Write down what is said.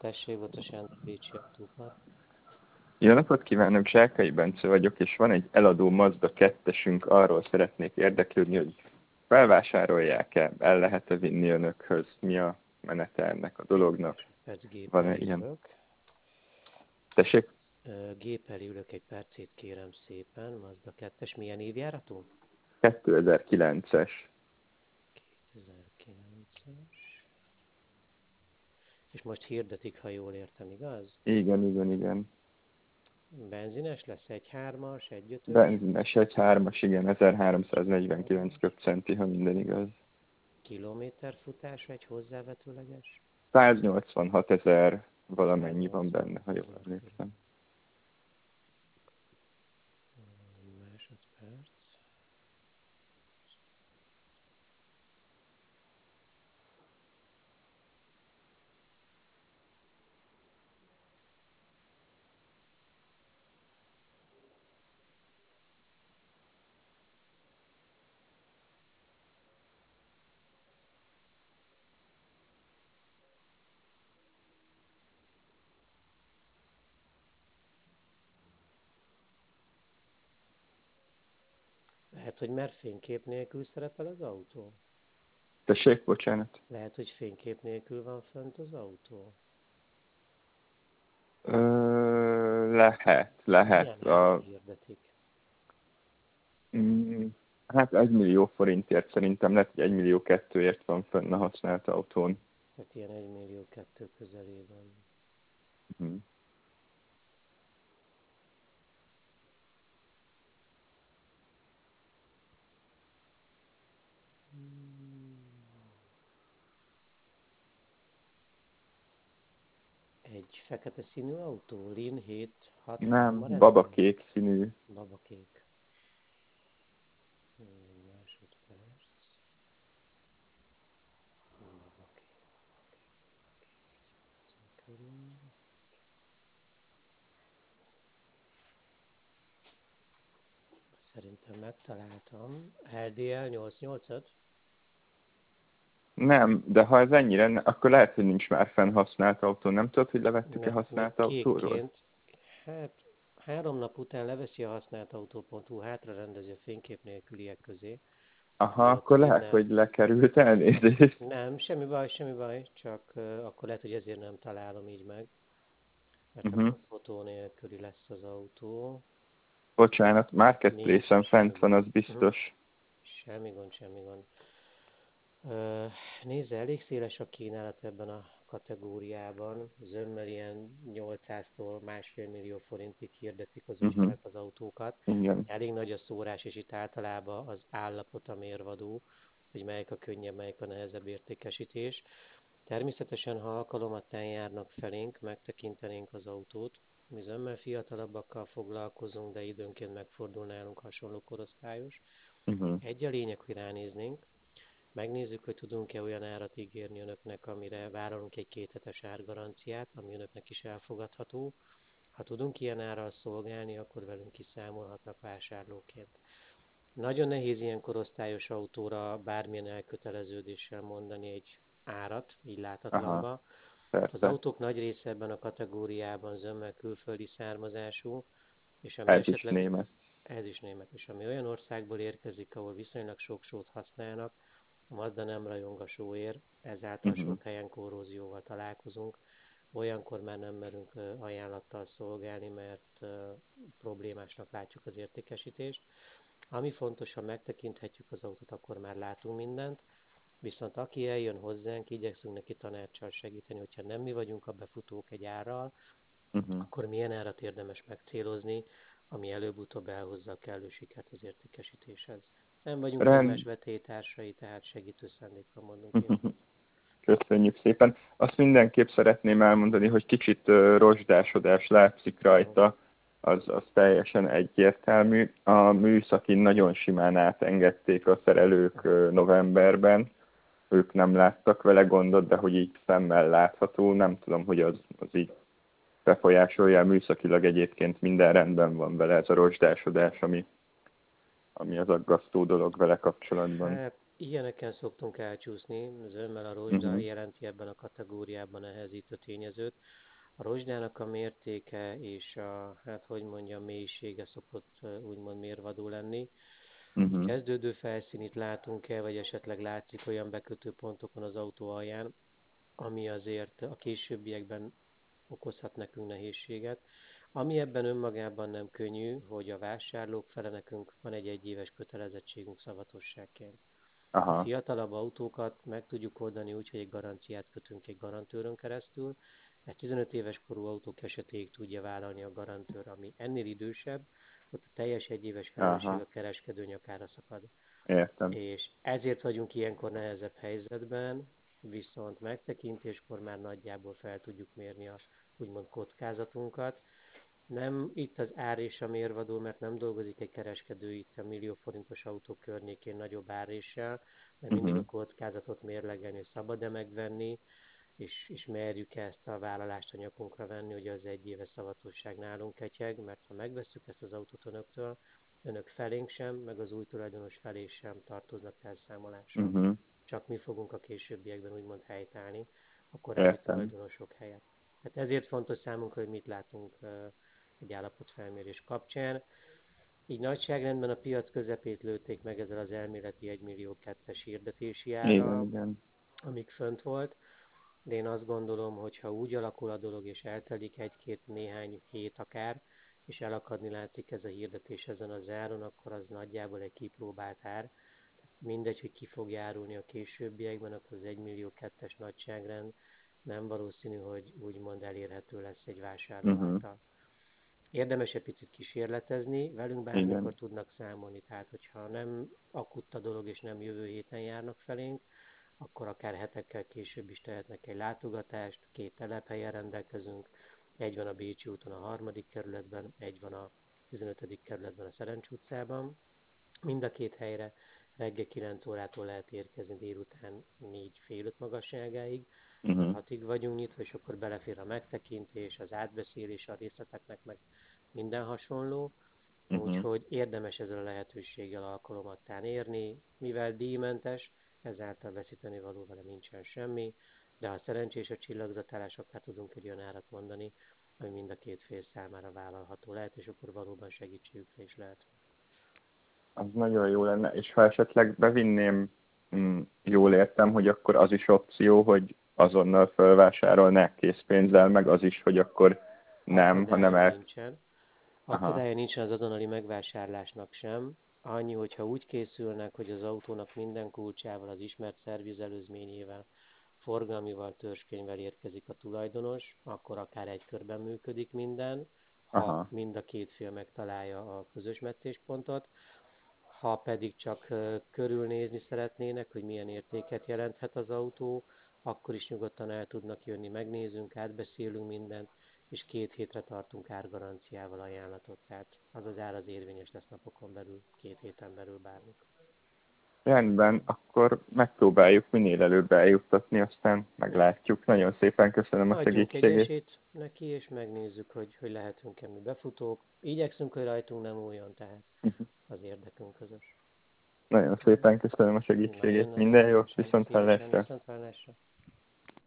Tessék, Bota Sándor, Bécsi Autópart. Jó napot kívánok, Zsákai Bence vagyok, és van egy eladó Mazda 2-esünk, arról szeretnék érdeklődni, hogy felvásárolják-e, el lehet-e vinni önökhöz, mi a menete ennek a dolognak. Van-e ilyen? Ülök. Tessék? Géppel ülök, egy percét kérem szépen. Mazda 2-es, milyen évjáratú? 2009-es. 2009-es. És most hirdetik, ha jól értem, igaz? Igen. Benzines lesz, 1.3-as, 1.5-ös? Benzines 1.3-as, igen, 1349 köbcenti, ha minden igaz. Kilométerfutás, egy hozzávetőleges? 186 000 valamennyi van benne, ha jól emlékszem. Másodperc. Lehet, hogy mert fénykép nélkül szerepel az autó? Tessék, bocsánat. Lehet, hogy fénykép nélkül van fönt az autó? Lehet. Milyen áron hirdetik? Hát 1 millió forintért szerintem lehet, hogy 1 millió 2-ért van fönn a használt autón. Tehát ilyen 1 millió 2 közelében. Uh-huh. Egy fekete színű autó, Lin 763 Nem, rendszer? babakék színű. Babakék. Másodperc. Babakék. Szerintem megtaláltam. LDL 885? Nem, de ha ez ennyire, akkor lehet, hogy nincs már fenn használt autó. Nem tudod, hogy levettük-e Még használt autóról? kékként. Hát 3 nap után leveszi a használt autó.hu, hátra rendezi a fénykép nélküliek közé. Aha, akkor lehet, hogy lekerült, elnézést. Nem, semmi baj, csak akkor lehet, hogy ezért nem találom így meg. Mert akkor fotó nélküli lesz az autó. Bocsánat, Marketplace-en fent van, az biztos. Semmi gond. Nézze, elég széles a kínálat ebben a kategóriában. Zömmel ilyen 800-tól 1,5 millió forintig hirdetik az ügyfelek az autókat. Igen. Elég nagy a szórás, és itt általában az állapot a mérvadó, hogy melyik a könnyebb, melyik a nehezebb értékesítés. Természetesen, ha alkalomattán járnak felénk, megtekintenénk az autót. Mi zömmel fiatalabbakkal foglalkozunk, de időnként megfordul nálunk hasonló korosztályos. Egy a lényeg, hogy ránéznénk, megnézzük, hogy tudunk-e olyan árat ígérni önöknek, amire vállalunk egy 2 hetes árgaranciát, ami önöknek is elfogadható. Ha tudunk ilyen árral szolgálni, akkor velünk kiszámolhatnak vásárlóként. Nagyon nehéz ilyen korosztályos autóra bármilyen elköteleződéssel mondani egy árat, így látatlanba. Az autók nagy része ebben a kategóriában zömmel külföldi származású, és ami Ez is német. Ez is német, és ami olyan országból érkezik, ahol viszonylag sok sót használnak, a Mazda nem rajong a sóért, ezáltal sok helyen korrózióval találkozunk. Olyankor már nem merünk ajánlattal szolgálni, mert problémásnak látjuk az értékesítést. Ami fontos, ha megtekinthetjük az autót, akkor már látunk mindent, viszont aki eljön hozzánk, igyekszünk neki tanácssal segíteni, hogyha nem mi vagyunk a befutók egy árral, akkor milyen árat érdemes megcélozni, ami előbb-utóbb elhozza a kellő sikert az értékesítéshez. Nem vagyunk egymás vetélytársai, tehát segítő szándékkal mondunk ilyeneket. Köszönjük szépen. Azt mindenképp szeretném elmondani, hogy kicsit rozsdásodás látszik rajta, az teljesen egyértelmű. A műszakin nagyon simán átengedték a szerelők novemberben. Ők nem láttak vele gondot, de hogy így szemmel látható, nem tudom, hogy az így befolyásolja. Műszakilag egyébként minden rendben van vele, ez a rozsdásodás, ami az aggasztó dolog vele kapcsolatban. Hát Ilyeneken szoktunk elcsúszni, az ömmel a rozsda Uh-huh. jelenti ebben a kategóriában nehezítő tényezőt. A rozsdának a mértéke és a, hát hogy mondjam, mélysége szokott úgymond mérvadó lenni. Hogy Uh-huh. kezdődő felszínit látunk-e, vagy esetleg látszik olyan bekötő pontokon az autó alján, ami azért a későbbiekben okozhat nekünk nehézséget. Ami ebben önmagában nem könnyű, hogy a vásárlók fele nekünk van egy egyéves kötelezettségünk szavatosságként. A Aha. fiatalabb autókat meg tudjuk oldani úgy, hogy egy garanciát kötünk egy garantőrön keresztül. Ez 15 éves korú autók esetéig tudja vállalni a garantőr, ami ennél idősebb, ott a teljes egyéves felelősség Aha. a kereskedő nyakára szakad. Értem. És ezért vagyunk ilyenkor nehezebb helyzetben, viszont megtekintéskor már nagyjából fel tudjuk mérni a úgymond kockázatunkat. Nem itt az ár és a mérvadó, mert nem dolgozik egy kereskedő itt a millió forintos autó környékén nagyobb áréssel, mert mindig a Uh-huh. kockázatot mérlegelni, hogy szabad-e megvenni, és merjük ezt a vállalást a nyakunkra venni, hogy az egy éves szavatosság nálunk ketyeg, mert ha megvesszük ezt az autót önöktől, önök felénk sem, meg az új tulajdonos felé sem tartoznak felszámolással. Uh-huh. Csak mi fogunk a későbbiekben úgymond helytállni a korábbi Értem. tulajdonosok helyett. Tehát ezért fontos számunkra, hogy mit látunk egy állapotfelmérés kapcsán. Így nagyságrendben a piac közepét lőtték meg ezzel az elméleti 1.200.000-es hirdetési Igen, árral, igen. amíg fönt volt. De én azt gondolom, hogy ha úgy alakul a dolog, és eltelik egy-két néhány hét akár, és elakadni látszik ez a hirdetés ezen az áron, akkor az nagyjából egy kipróbált ár. Tehát mindegy, hogy ki fog járulni a későbbiekben, akkor az 1.200.000-es nagyságrend nem valószínű, hogy úgymond elérhető lesz egy vásárló Uh-huh. által. Érdemes egy picit kísérletezni, velünk bármikor Igen. tudnak számolni, tehát hogyha nem akut a dolog és nem jövő héten járnak felénk, akkor akár hetekkel később is tehetnek egy látogatást, 2 telephelyen rendelkezünk, egy van a Bécsi úton a 3. kerületben, egy van a 15. kerületben a Szerencs utcában. Mind a két helyre reggel 9 órától lehet érkezni délután 4 fél 5 magasságáig, mert Uh-huh. 6-ig vagyunk nyitva, és akkor belefér a megtekintés, az átbeszélés, a részleteknek meg minden hasonló. Uh-huh. Úgyhogy érdemes ezzel a lehetőséggel alkalomattán érni, mivel díjmentes, ezáltal veszíteni való vele nincsen semmi, de ha szerencsés a csillagzatálás, akár tudunk egy olyan árat mondani, ami mind a két fél számára vállalható lehet, és akkor valóban segítségükre is lehet. Az nagyon jó lenne, és ha esetleg bevinném, jól értem, hogy akkor az is opció, hogy azonnal felvásárolnák készpénzzel, meg az is, hogy akkor nem, hanem Akadálya el... nincsen. Aha, Akadálya nincsen az azonnali megvásárlásnak sem. Annyi, hogyha úgy készülnek, hogy az autónak minden kulcsával, az ismert szervizelőzményével, forgalmival, törzskönyvvel érkezik a tulajdonos, akkor akár egy körben működik minden, ha aha, mind a két fél megtalálja a közös metszéspontot. Ha pedig csak körülnézni szeretnének, hogy milyen értéket jelenthet az autó, akkor is nyugodtan el tudnak jönni, megnézünk, átbeszélünk mindent, és 2 hétre tartunk árgaranciával ajánlatot. Tehát az az ár az érvényes lesz napokon belül, 2 héten belül bármikor. rendben, akkor megpróbáljuk minél előbb eljuttatni, aztán meglátjuk. Nagyon szépen köszönöm a Adjunk egy segítségét. esélyt neki, és megnézzük, hogy lehetünk-e mi befutók. Igyekszünk, hogy rajtunk nem újon, tehát az érdekünk közös. Nagyon szépen köszönöm a segítségét. Nagyon-nagyon Minden jó, szívesen, viszont szívesen, hallásra. viszonthallásra.